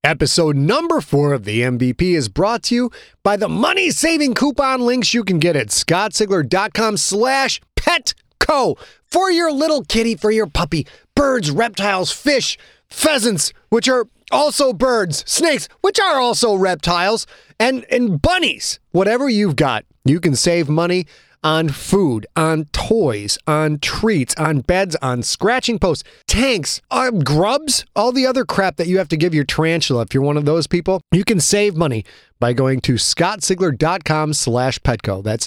Episode number 4 of the MVP is brought to you by the money-saving coupon links you can get at scottsigler.com/petco for your little kitty, for your puppy, birds, reptiles, fish, pheasants, which are also birds, snakes, which are also reptiles, and bunnies. Whatever you've got, you can save money on food, on toys, on treats, on beds, on scratching posts, tanks, grubs, all the other crap that you have to give your tarantula. If you're one of those people, you can save money by going to scottsigler.com/petco. That's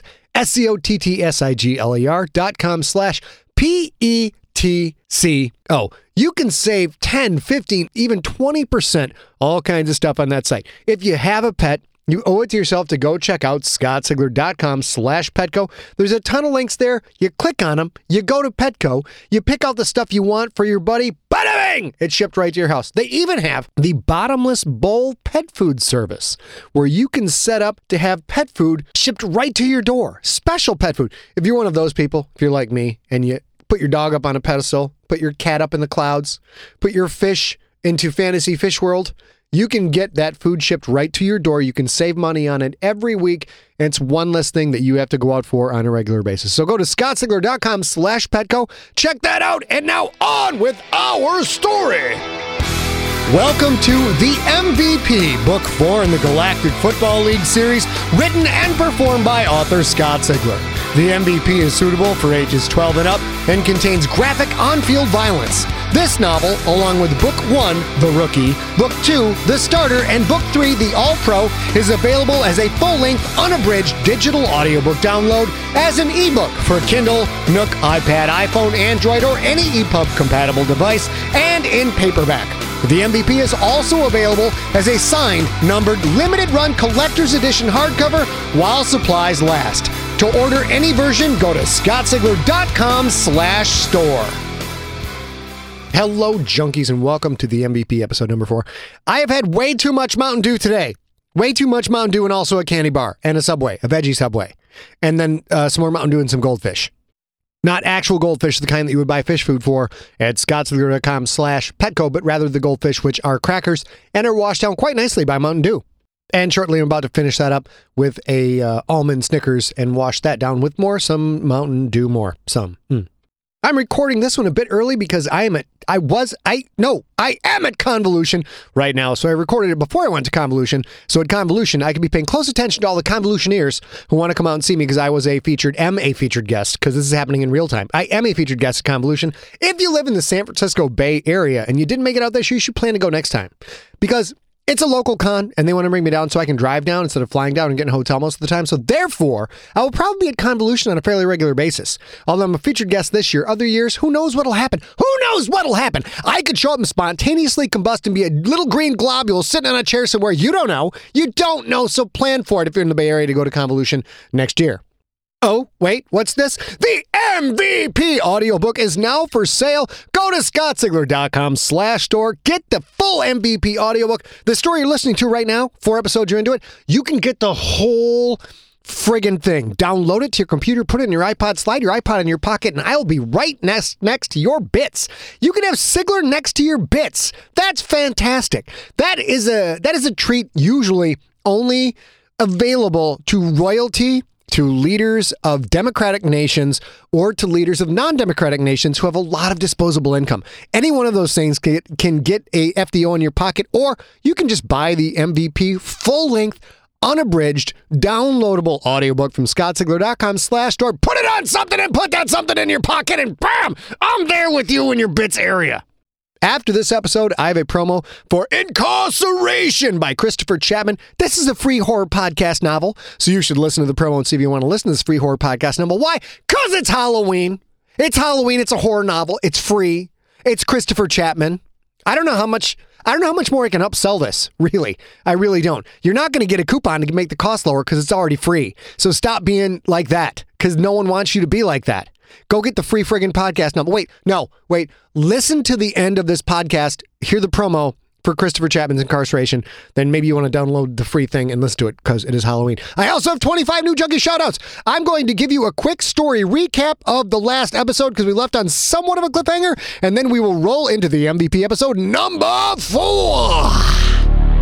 SCOTTSIGLER.com/PETCO. You can save 10, 15, even 20%, all kinds of stuff on that site. If you have a pet, you owe it to yourself to go check out scottsigler.com/Petco. There's a ton of links there. You click on them. You go to Petco. You pick out the stuff you want for your buddy. Bada bing! It's shipped right to your house. They even have the Bottomless Bowl pet food service, where you can set up to have pet food shipped right to your door. Special pet food. If you're one of those people, if you're like me, and you put your dog up on a pedestal, put your cat up in the clouds, put your fish into Fantasy Fish World, you can get that food shipped right to your door. You can save money on it every week, and it's one less thing that you have to go out for on a regular basis. So go to scottsigler.com/Petco. Check that out, and now on with our story. Welcome to the MVP, Book 4 in the Galactic Football League series, written and performed by author Scott Sigler. The MVP is suitable for ages 12 and up and contains graphic on-field violence. This novel, along with Book 1, The Rookie, Book 2, The Starter, and Book 3, The All-Pro, is available as a full-length, unabridged digital audiobook download as an ebook for Kindle, Nook, iPad, iPhone, Android, or any EPUB-compatible device, and in paperback. The MVP is also available as a signed, numbered, limited-run collector's edition hardcover while supplies last. To order any version, go to scottsigler.com/store. Hello, junkies, and welcome to the MVP episode number 4. I have had way too much Mountain Dew today. Way too much Mountain Dew and also a candy bar and a Subway, a veggie Subway. And then some more Mountain Dew and some goldfish. Not actual goldfish, the kind that you would buy fish food for at scottsigler.com/Petco, but rather the goldfish, which are crackers and are washed down quite nicely by Mountain Dew. And shortly, I'm about to finish that up with a almond Snickers and wash that down with some Mountain Dew more. I'm recording this one a bit early because I am at Convolution right now. So I recorded it before I went to Convolution. So at Convolution, I can be paying close attention to all the Convolutioneers who want to come out and see me because I was a featured guest, because this is happening in real time. I am a featured guest at Convolution. If you live in the San Francisco Bay Area and you didn't make it out this year, you should plan to go next time, because it's a local con, and they want to bring me down so I can drive down instead of flying down and getting a hotel most of the time. So therefore, I will probably be at Convolution on a fairly regular basis. Although I'm a featured guest this year, other years, who knows what'll happen? Who knows what'll happen? I could show up and spontaneously combust and be a little green globule sitting on a chair somewhere. You don't know. You don't know, so plan for it if you're in the Bay Area to go to Convolution next year. Oh, wait, what's this? The MVP audiobook is now for sale. Go to scottsigler.com/store. Get the full MVP audiobook. The story you're listening to right now, 4 episodes you're into it, you can get the whole friggin' thing. Download it to your computer, put it in your iPod, slide your iPod in your pocket, and I'll be right next to your bits. You can have Sigler next to your bits. That's fantastic. That is a treat usually only available to royalty, to leaders of democratic nations, or to leaders of non-democratic nations who have a lot of disposable income. Any one of those things can get a FDO in your pocket, or you can just buy the MVP full-length, unabridged, downloadable audiobook from scottsigler.com/store. Put it on something and put that something in your pocket, and bam! I'm there with you in your bits area. After this episode, I have a promo for Incarceration by Christopher Chapman. This is a free horror podcast novel, so you should listen to the promo and see if you want to listen to this free horror podcast novel. Why? Because it's Halloween. It's Halloween. It's a horror novel. It's free. It's Christopher Chapman. I don't know how much more I can upsell this, really. I really don't. You're not going to get a coupon to make the cost lower because it's already free. So stop being like that, because no one wants you to be like that. Go get the free friggin' podcast number. Wait. Listen to the end of this podcast. Hear the promo for Christopher Chapman's Incarceration. Then maybe you want to download the free thing and listen to it because it is Halloween. I also have 25 new junkie shoutouts. I'm going to give you a quick story recap of the last episode because we left on somewhat of a cliffhanger, and then we will roll into the MVP episode number 4.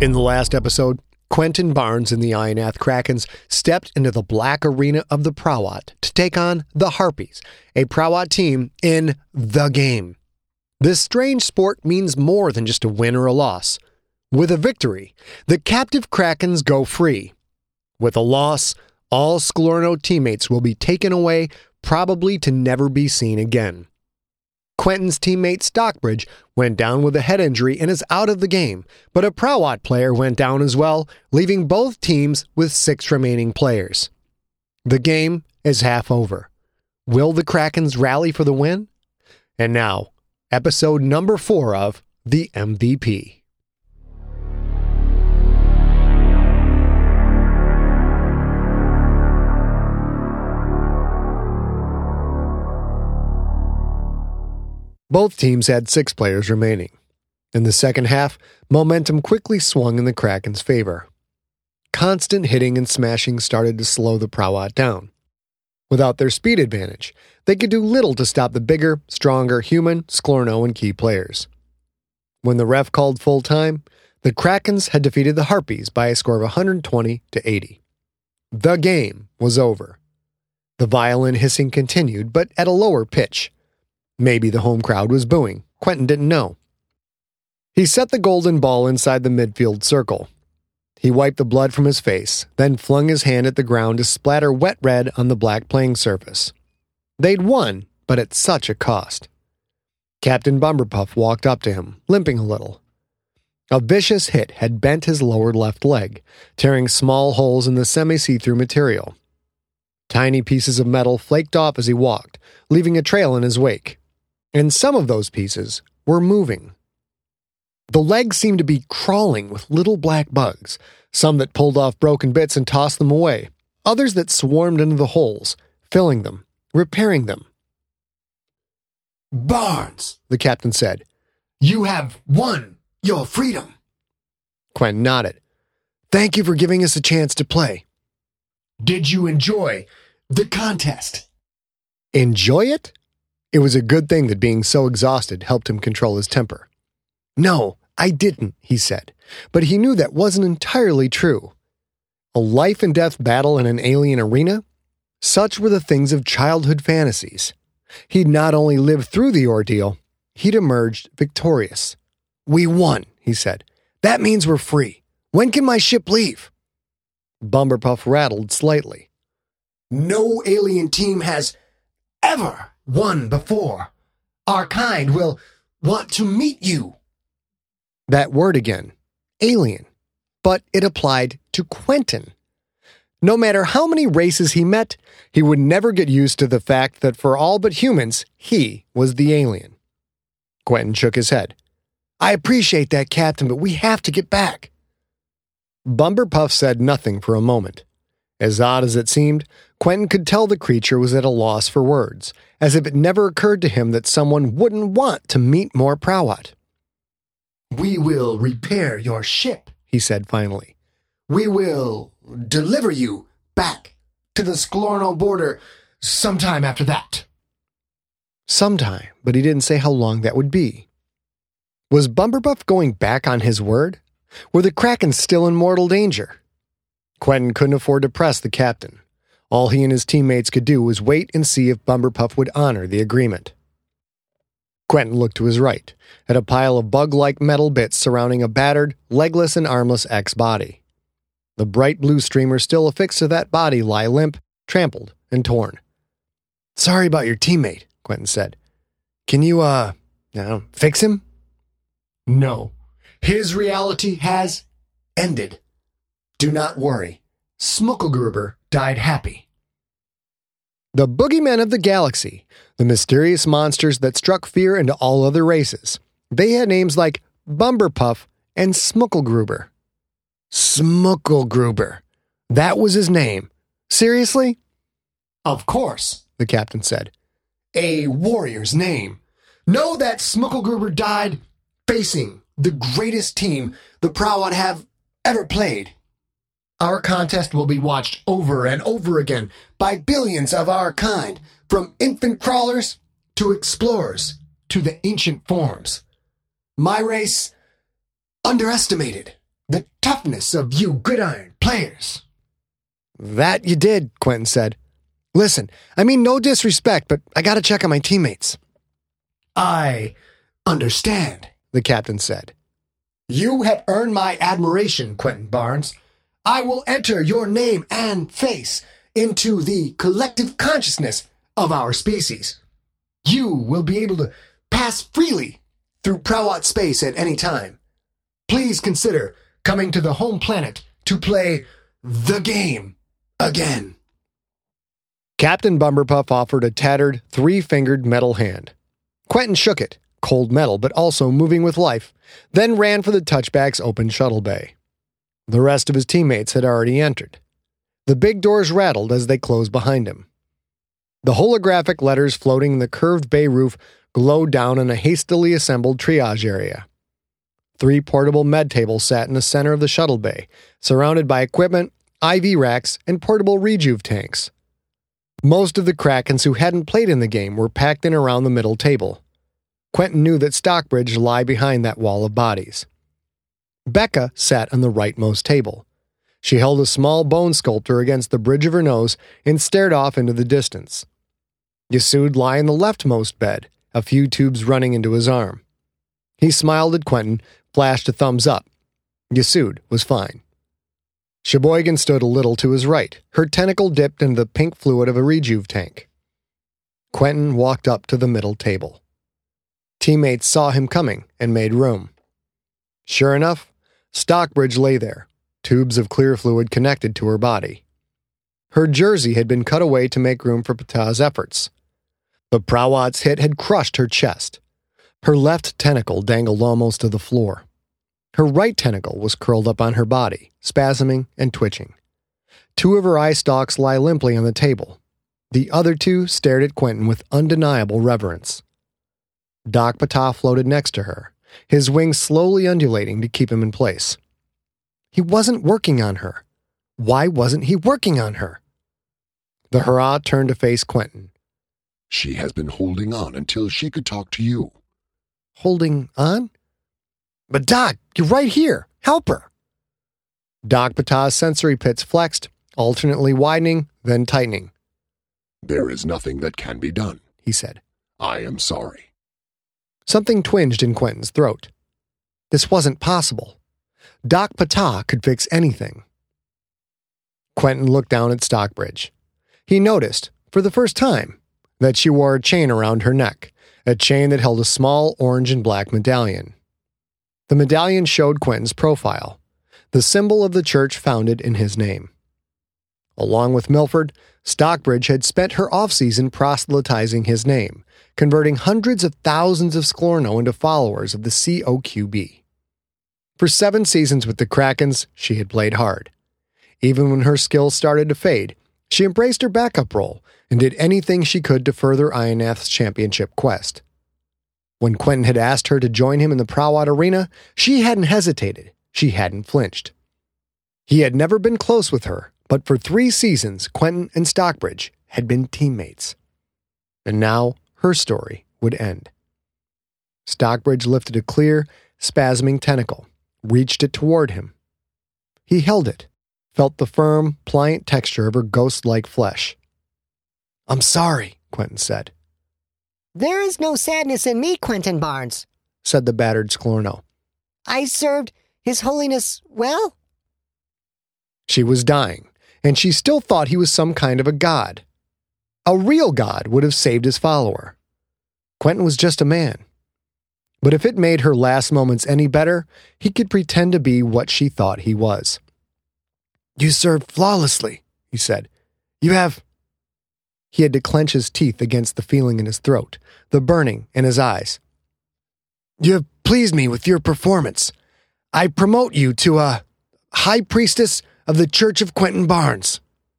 In the last episode, Quentin Barnes and the Ionath Krakens stepped into the black arena of the Prowat to take on the Harpies, a Prowat team in the game. This strange sport means more than just a win or a loss. With a victory, the captive Krakens go free. With a loss, all Sklorno teammates will be taken away, probably to never be seen again. Quentin's teammate Stockbridge went down with a head injury and is out of the game, but a Prowat player went down as well, leaving both teams with 6 remaining players. The game is half over. Will the Krakens rally for the win? And now, episode number 4 of The MVP. Both teams had 6 players remaining. In the second half, momentum quickly swung in the Kraken's favor. Constant hitting and smashing started to slow the Prowat down. Without their speed advantage, they could do little to stop the bigger, stronger human, Sklorno, and key players. When the ref called full time, the Krakens had defeated the Harpies by a score of 120-80. The game was over. The violin hissing continued, but at a lower pitch. Maybe the home crowd was booing. Quentin didn't know. He set the golden ball inside the midfield circle. He wiped the blood from his face, then flung his hand at the ground to splatter wet red on the black playing surface. They'd won, but at such a cost. Captain Bumberpuff walked up to him, limping a little. A vicious hit had bent his lower left leg, tearing small holes in the semi-see-through material. Tiny pieces of metal flaked off as he walked, leaving a trail in his wake. And some of those pieces were moving. The legs seemed to be crawling with little black bugs, some that pulled off broken bits and tossed them away, others that swarmed into the holes, filling them, repairing them. "Barnes," the captain said, "you have won your freedom." Quentin nodded. "Thank you for giving us a chance to play." "Did you enjoy the contest?" Enjoy it? It was a good thing that being so exhausted helped him control his temper. "No, I didn't," he said, but he knew that wasn't entirely true. A life-and-death battle in an alien arena? Such were the things of childhood fantasies. He'd not only lived through the ordeal, he'd emerged victorious. "We won," he said. "That means we're free. When can my ship leave?" Bumberpuff rattled slightly. "No alien team has ever won before. Our kind will want to meet you." That word again. Alien. But it applied to Quentin. No matter how many races he met, he would never get used to the fact that for all but humans, he was the alien. Quentin shook his head. "I appreciate that, Captain, but we have to get back." Bumberpuff said nothing for a moment. As odd as it seemed, Quentin could tell the creature was at a loss for words, as if it never occurred to him that someone wouldn't want to meet more Prowat. "We will repair your ship," he said finally. "We will deliver you back to the Sklorno border sometime after that." Sometime, but he didn't say how long that would be. Was Bumberpuff going back on his word? Were the Krakens still in mortal danger? Quentin couldn't afford to press the captain. All he and his teammates could do was wait and see if Bumberpuff would honor the agreement. Quentin looked to his right, at a pile of bug-like metal bits surrounding a battered, legless and armless X body. The bright blue streamer still affixed to that body lay limp, trampled, and torn. "Sorry about your teammate," Quentin said. "Can you, fix him?" "No. His reality has ended. Do not worry. Smucklegruber died happy." The boogeymen of the galaxy, the mysterious monsters that struck fear into all other races. They had names like Bumberpuff and Smucklegruber. Smucklegruber. That was his name. Seriously? "Of course," the captain said. "A warrior's name. Know that Smucklegruber died facing the greatest team the Prowat have ever played. Our contest will be watched over and over again by billions of our kind, from infant crawlers to explorers to the ancient forms. My race, underestimated, the toughness of you gridiron players. That you did, Quentin said. Listen, I mean no disrespect, but I gotta check on my teammates. I understand, the captain said. You have earned my admiration, Quentin Barnes. I will enter your name and face into the collective consciousness of our species. You will be able to pass freely through Prowat space at any time. Please consider coming to the home planet to play the game again. Captain Bumberpuff offered a tattered, three-fingered metal hand. Quentin shook it, cold metal but also moving with life, then ran for the touchback's open shuttle bay. The rest of his teammates had already entered. The big doors rattled as they closed behind him. The holographic letters floating in the curved bay roof glowed down in a hastily assembled triage area. 3 portable med tables sat in the center of the shuttle bay, surrounded by equipment, IV racks, and portable rejuve tanks. Most of the Krakens who hadn't played in the game were packed in around the middle table. Quentin knew that Stockbridge lay behind that wall of bodies. Becca sat on the rightmost table. She held a small bone sculptor against the bridge of her nose and stared off into the distance. Yasud lay in the leftmost bed, a few tubes running into his arm. He smiled at Quentin, flashed a thumbs up. Yasud was fine. Sheboygan stood a little to his right, her tentacle dipped into the pink fluid of a rejuve tank. Quentin walked up to the middle table. Teammates saw him coming and made room. Sure enough, Stockbridge lay there, tubes of clear fluid connected to her body. Her jersey had been cut away to make room for Ptah's efforts. The Prowat's hit had crushed her chest. Her left tentacle dangled almost to the floor. Her right tentacle was curled up on her body, spasming and twitching. 2 of her eye stalks lie limply on the table. The other 2 stared at Quentin with undeniable reverence. Doc Ptah floated next to her, his wings slowly undulating to keep him in place. He wasn't working on her. Why wasn't he working on her? The Hurrah turned to face Quentin. She has been holding on until she could talk to you. Holding on? But Doc, you're right here. Help her. Doc Ptah's sensory pits flexed, alternately widening, then tightening. There is nothing that can be done, he said. I am sorry. Something twinged in Quentin's throat. This wasn't possible. Doc Ptah could fix anything. Quentin looked down at Stockbridge. He noticed, for the first time, that she wore a chain around her neck, a chain that held a small orange and black medallion. The medallion showed Quentin's profile, the symbol of the church founded in his name. Along with Milford, Stockbridge had spent her off-season proselytizing his name, converting hundreds of thousands of Sklorno into followers of the COQB. For 7 seasons with the Krakens, she had played hard. Even when her skills started to fade, she embraced her backup role and did anything she could to further Ionath's championship quest. When Quentin had asked her to join him in the Prowat arena, she hadn't hesitated. She hadn't flinched. He had never been close with her, but for 3 seasons, Quentin and Stockbridge had been teammates. And now her story would end. Stockbridge lifted a clear, spasming tentacle, reached it toward him. He held it, felt the firm, pliant texture of her ghost-like flesh. I'm sorry, Quentin said. There is no sadness in me, Quentin Barnes, said the battered Sklorno. I served His Holiness well. She was dying, and she still thought he was some kind of a god. A real god would have saved his follower. Quentin was just a man. But if it made her last moments any better, he could pretend to be what she thought he was. You served flawlessly, he said. You have... He had to clench his teeth against the feeling in his throat, the burning in his eyes. You have pleased me with your performance. I promote you to a High Priestess of the Church of Quentin Barnes.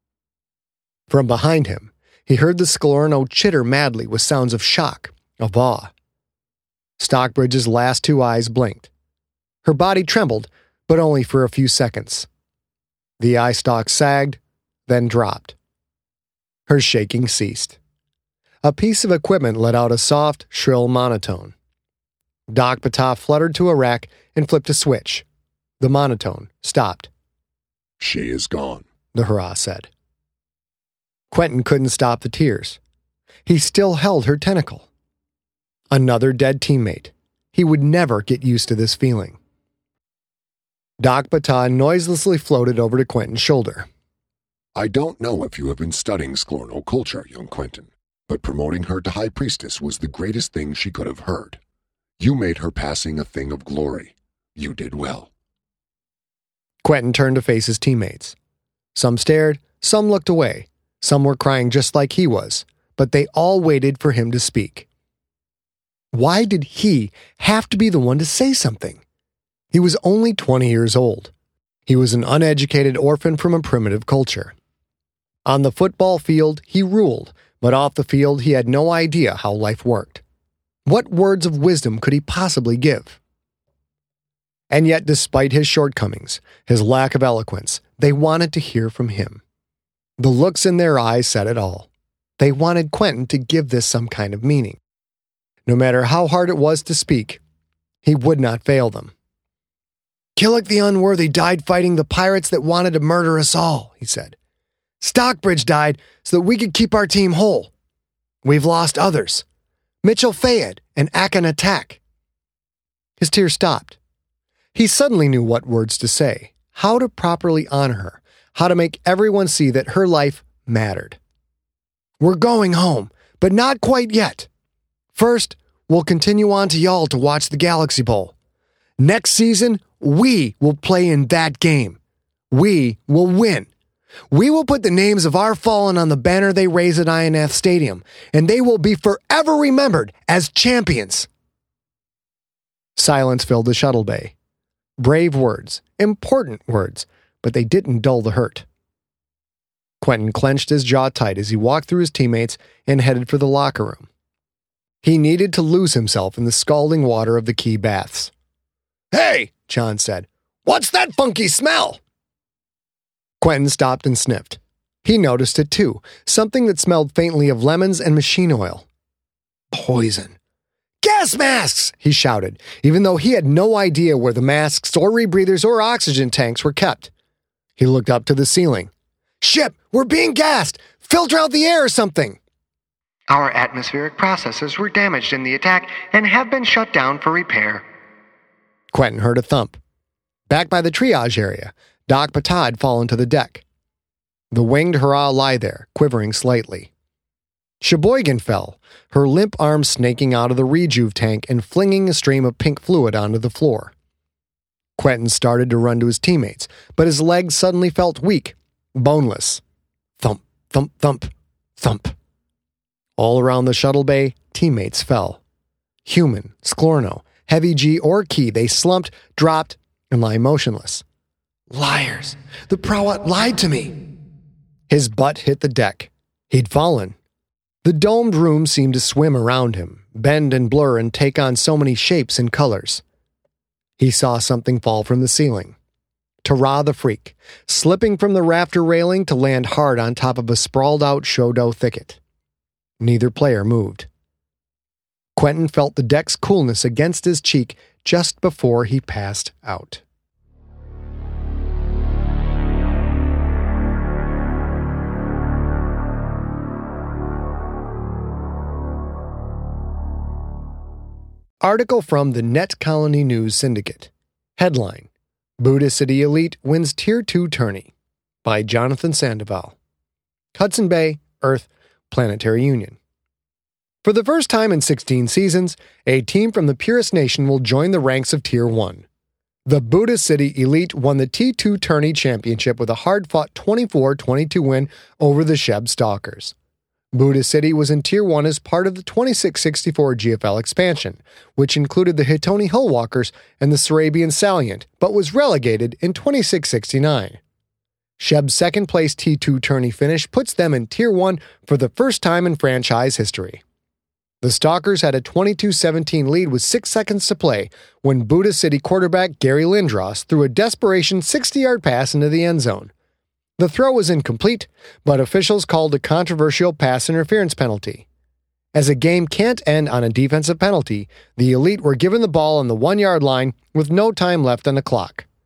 From behind him, he heard the Sklorno chitter madly with sounds of shock, of awe. Stockbridge's last 2 eyes blinked. Her body trembled, but only for a few seconds. The eye stalk sagged, then dropped. Her shaking ceased. A piece of equipment let out a soft, shrill monotone. Doc Ptah fluttered to a rack and flipped a switch. The monotone stopped. She is gone, the hurrah said. Quentin couldn't stop the tears. He still held her tentacle. Another dead teammate. He would never get used to this feeling. Doc Bataa noiselessly floated over to Quentin's shoulder. I don't know if you have been studying Sklorno culture, young Quentin, but promoting her to High Priestess was the greatest thing she could have heard. You made her passing a thing of glory. You did well. Quentin turned to face his teammates. Some stared, some looked away, some were crying just like he was, but they all waited for him to speak. Why did he have to be the one to say something? He was only 20 years old. He was an uneducated orphan from a primitive culture. On the football field, he ruled, but off the field, he had no idea how life worked. What words of wisdom could he possibly give? And yet, despite his shortcomings, his lack of eloquence, they wanted to hear from him. The looks in their eyes said it all. They wanted Quentin to give this some kind of meaning. No matter how hard it was to speak, he would not fail them. Killick the Unworthy died fighting the pirates that wanted to murder us all, he said. Stockbridge died so that we could keep our team whole. We've lost others. Mitchell Fayed and Akan Attack. His tears stopped. He suddenly knew what words to say, how to properly honor her, how to make everyone see that her life mattered. We're going home, but not quite yet. First, we'll continue on to Y'all to watch the Galaxy Bowl. Next season, we will play in that game. We will win. We will put the names of our fallen on the banner they raise at INF Stadium, and they will be forever remembered as champions. Silence filled the shuttle bay. Brave words, important words, but they didn't dull the hurt. Quentin clenched his jaw tight as he walked through his teammates and headed for the locker room. He needed to lose himself in the scalding water of the Key baths. Hey, John said, what's that funky smell? Quentin stopped and sniffed. He noticed it too, something that smelled faintly of lemons and machine oil. Poison. Gas masks, he shouted, even though he had no idea where the masks or rebreathers or oxygen tanks were kept. He looked up to the ceiling. Ship, we're being gassed! Filter out the air or something! Our atmospheric processes were damaged in the attack and have been shut down for repair. Quentin heard a thump. Back by the triage area, Doc Bataa had fallen to the deck. The winged hurrah lay there, quivering slightly. Sheboygan fell, her limp arms snaking out of the rejuve tank and flinging a stream of pink fluid onto the floor. Quentin started to run to his teammates, but his legs suddenly felt weak, boneless. Thump, thump, thump, thump. All around the shuttle bay, teammates fell. Human, Sklorno, Heavy G, or Key, they slumped, dropped, and lie motionless. Liars! The Prawat lied to me! His butt hit the deck. He'd fallen. The domed room seemed to swim around him, bend and blur and take on so many shapes and colors. He saw something fall from the ceiling. Tara the Freak, slipping from the rafter railing to land hard on top of a sprawled-out Shodo thicket. Neither player moved. Quentin felt the deck's coolness against his cheek just before he passed out. Article from the Net Colony News Syndicate. Headline: Buddha City Elite wins Tier 2 tourney. By Jonathan Sandoval. Hudson Bay, Earth, Planetary Union. For the first time in 16 seasons, a team from the Purist Nation will join the ranks of Tier 1. The Buddha City Elite won the T2 Tourney Championship with a hard-fought 24-22 win over the Sheb Stalkers. Buddha City was in Tier 1 as part of the 2664 GFL expansion, which included the Hitoni Hillwalkers and the Sarabian Salient, but was relegated in 2669. Sheb's second-place T2 tourney finish puts them in Tier 1 for the first time in franchise history. The Stalkers had a 22-17 lead with 6 seconds to play when Buddha City quarterback Gary Lindros threw a desperation 60-yard pass into the end zone. The throw was incomplete, but officials called a controversial pass interference penalty. As a game can't end on a defensive penalty, the Elite were given the ball on the 1-yard line with no time left on the clock.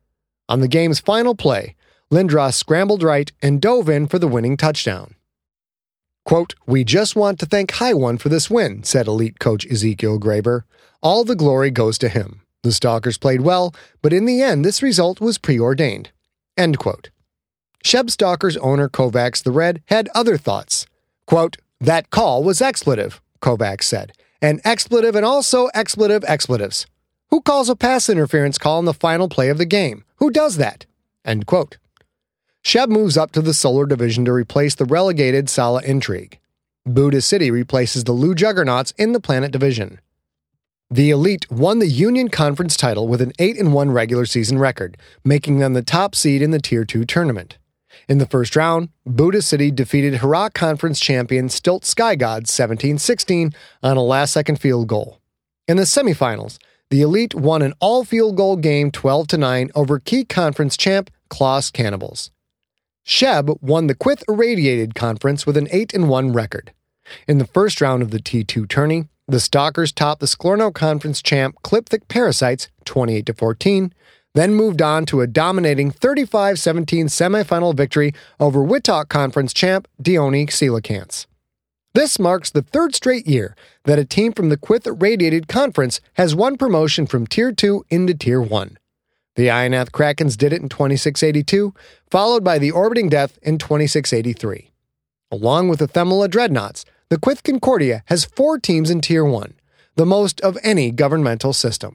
On the game's final play, Lindros scrambled right and dove in for the winning touchdown. Quote, "We just want to thank High One for this win," said elite coach Ezekiel Graber. "All the glory goes to him. The Stalkers played well, but in the end, this result was preordained." End quote. Sheb Stalkers owner Kovacs the Red had other thoughts. Quote, "That call was expletive," Kovacs said. "An expletive and also expletive expletives. Who calls a pass interference call in the final play of the game? Who does that?" End quote. Sheb moves up to the Solar Division to replace the relegated Sala Intrigue. Buddha City replaces the Lu Juggernauts in the Planet Division. The Elite won the Union Conference title with an 8-1 regular season record, making them the top seed in the Tier 2 tournament. In the first round, Buddha City defeated Hurrah Conference champion Stilt Sky Gods 17-16 on a last-second field goal. In the semifinals, the Elite won an all-field goal game 12-9 over key conference champ Klaus Cannibals. Sheb won the Quith Irradiated Conference with an 8-1 record. In the first round of the T2 tourney, the Stalkers topped the Sklorno Conference champ Clipthic Parasites 28-14, then moved on to a dominating 35-17 semifinal victory over Wittok Conference champ Dione Coelacanths. This marks the third straight year that a team from the Quith Irradiated Conference has won promotion from Tier 2 into Tier 1. The Ionath Krakens did it in 2682, followed by the Orbiting Death in 2683. Along with the Themela Dreadnoughts, the Quith Concordia has 4 teams in Tier 1, the most of any governmental system.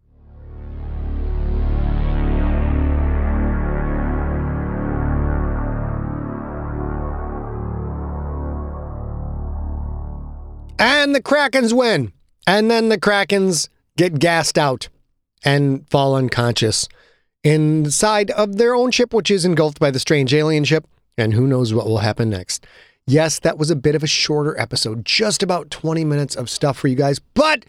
And the Krakens win. And then the Krakens get gassed out and fall unconscious inside of their own ship, which is engulfed by the strange alien ship. And who knows what will happen next. Yes, that was a bit of a shorter episode, just about 20 minutes of stuff for you guys. But,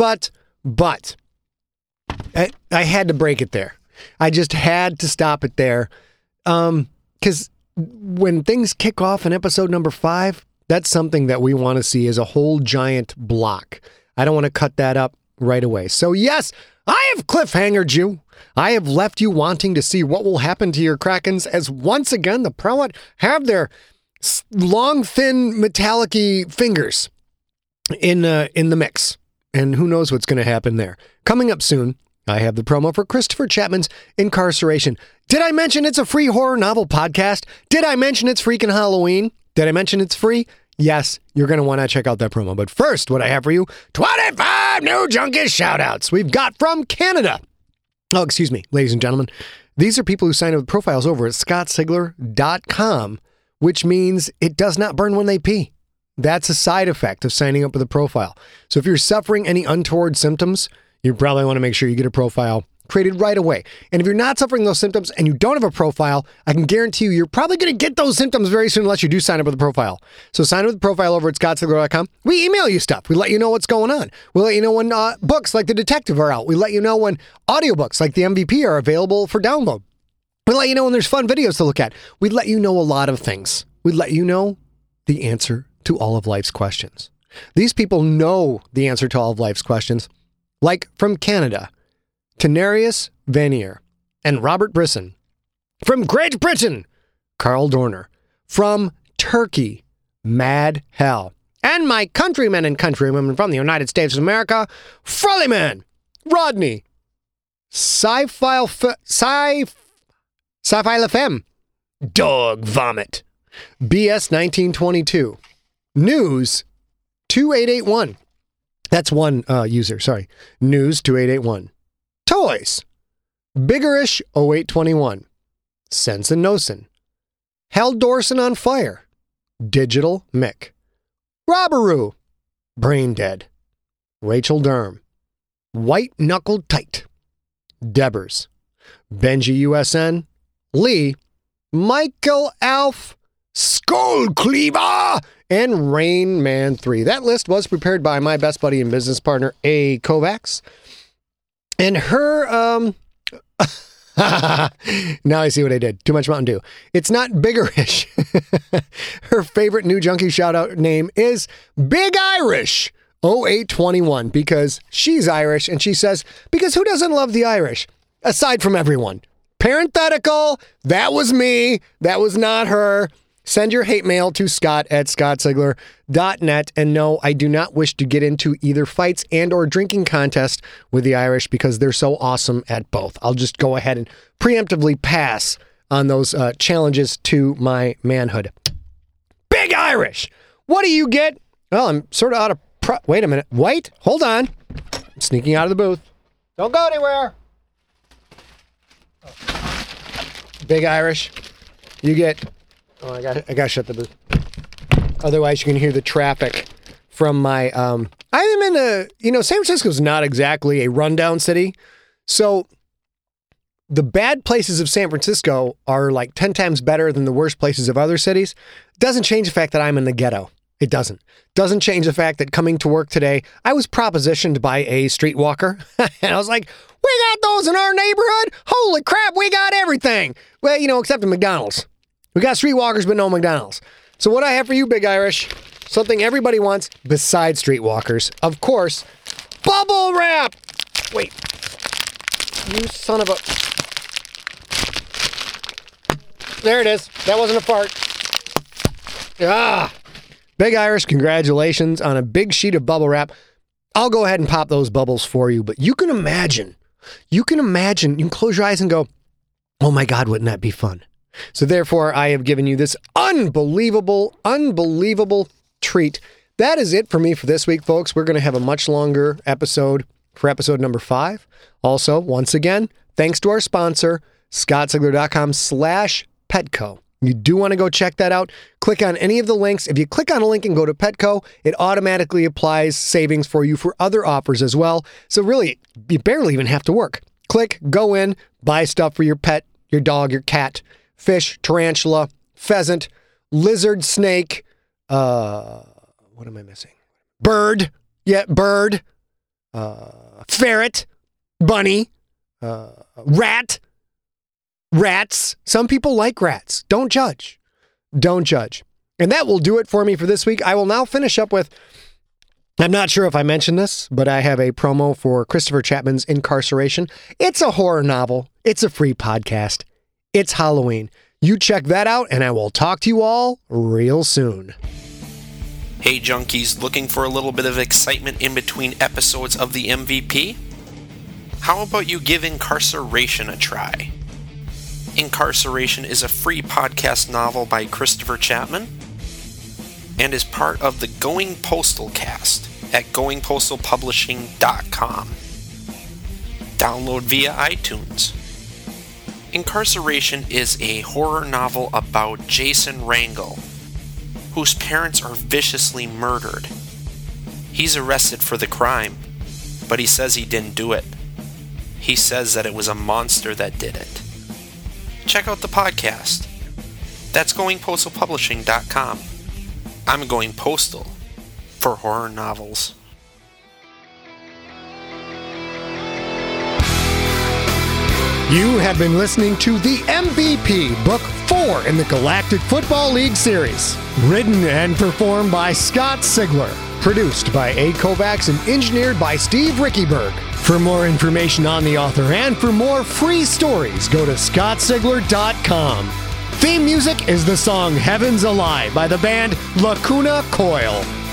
I had to break it there. I just had to stop it there. Because when things kick off in episode number 5, that's something that we want to see as a whole giant block. I don't want to cut that up right away. So yes, I have cliffhangered you. I have left you wanting to see what will happen to your Krakens as once again the Prowat have their long, thin, metallic-y fingers in the mix. And who knows what's going to happen there. Coming up soon, I have the promo for Christopher Chapman's Incarceration. Did I mention it's a free horror novel podcast? Did I mention it's freaking Halloween? Did I mention it's free? Yes, you're going to want to check out that promo. But first, what I have for you, 25 new Junkies shout-outs we've got from Canada. Oh, excuse me, ladies and gentlemen. These are people who sign up with profiles over at scottsigler.com, which means it does not burn when they pee. That's a side effect of signing up with a profile. So if you're suffering any untoward symptoms, you probably want to make sure you get a profile created right away. And if you're not suffering those symptoms and you don't have a profile, I can guarantee you, you're probably going to get those symptoms very soon unless you do sign up with a profile. So sign up with a profile over at scottsigler.com. We email you stuff. We let you know what's going on. We let you know when books like The Detective are out. We let you know when audiobooks like The MVP are available for download. We let you know when there's fun videos to look at. We let you know a lot of things. We let you know the answer to all of life's questions. These people know the answer to all of life's questions. Like from Canada, Tenarius Vanier and Robert Brisson. From Great Britain, Carl Dorner. From Turkey, Mad Hell. And my countrymen and countrywomen from the United States of America, Frollyman, Rodney, Sci-Fi FM, Dog Vomit, BS 1922, News 2881. That's one user, sorry. News 2881. Toys, Biggerish 0821, Sense and Nosen, Hal Dorson on Fire, Digital Mick, Robberoo, Brain Dead, Rachel Durham, White Knuckled Tight, Debbers, Benji USN, Lee, Michael Alf, Skull Cleaver, and Rain Man 3. That list was prepared by my best buddy and business partner, A. Kovacs. And her, now I see what I did. Too much Mountain Dew. It's not Biggerish. Her favorite new junkie shout-out name is Big Irish 0821 because she's Irish and she says, because who doesn't love the Irish? Aside from everyone. Parenthetical, that was me. That was not her. Send your hate mail to scott@scottsigler.net. And no, I do not wish to get into either fights and or drinking contest with the Irish because they're so awesome at both. I'll just go ahead and preemptively pass on those challenges to my manhood. Big Irish! What do you get? Well, I'm sort of out of... Wait a minute. Wait, hold on. I'm sneaking out of the booth. Don't go anywhere. Big Irish. You get... Oh, I gotta shut the booth. Otherwise, you can hear the traffic from my... I am in a... San Francisco's not exactly a rundown city. So the bad places of San Francisco are like 10 times better than the worst places of other cities. Doesn't change the fact that I'm in the ghetto. It doesn't. Doesn't change the fact that coming to work today, I was propositioned by a streetwalker. And I was like, we got those in our neighborhood? Holy crap, we got everything. Well, except the McDonald's. We got streetwalkers, but no McDonald's. So what I have for you, Big Irish, something everybody wants besides streetwalkers. Of course, bubble wrap. Wait. You son of a... There it is. That wasn't a fart. Big Irish, congratulations on a big sheet of bubble wrap. I'll go ahead and pop those bubbles for you, but you can close your eyes and go, oh my God, wouldn't that be fun? So therefore, I have given you this unbelievable treat. That is it for me for this week, folks. We're going to have a much longer episode for episode number 5. Also, once again, thanks to our sponsor, scottsigler.com/Petco. You do want to go check that out. Click on any of the links. If you click on a link and go to Petco, it automatically applies savings for you for other offers as well. So really, you barely even have to work. Click, go in, buy stuff for your pet, your dog, your cat, fish, tarantula, pheasant, lizard, snake, what am I missing? Bird. Yeah, bird. Ferret. Bunny. Rat. Rats. Some people like rats. Don't judge. Don't judge. And that will do it for me for this week. I will now finish up with, I'm not sure if I mentioned this, but I have a promo for Christopher Chapman's Incarceration. It's a horror novel. It's a free podcast. It's Halloween. You check that out, and I will talk to you all real soon. Hey junkies, looking for a little bit of excitement in between episodes of the MVP? How about you give Incarceration a try? Incarceration is a free podcast novel by Christopher Chapman and is part of the Going Postal cast at goingpostalpublishing.com. Download via iTunes. Incarceration is a horror novel about Jason Rangel, whose parents are viciously murdered. He's arrested for the crime, but he says he didn't do it. He says that it was a monster that did it. Check out the podcast. That's goingpostalpublishing.com. I'm going postal for horror novels. You have been listening to the MVP, Book 4 in the Galactic Football League series. Written and performed by Scott Sigler. Produced by A. Kovacs and engineered by Steve Rickyberg. For more information on the author and for more free stories, go to scottsigler.com. Theme music is the song Heaven's a Lie by the band Lacuna Coil.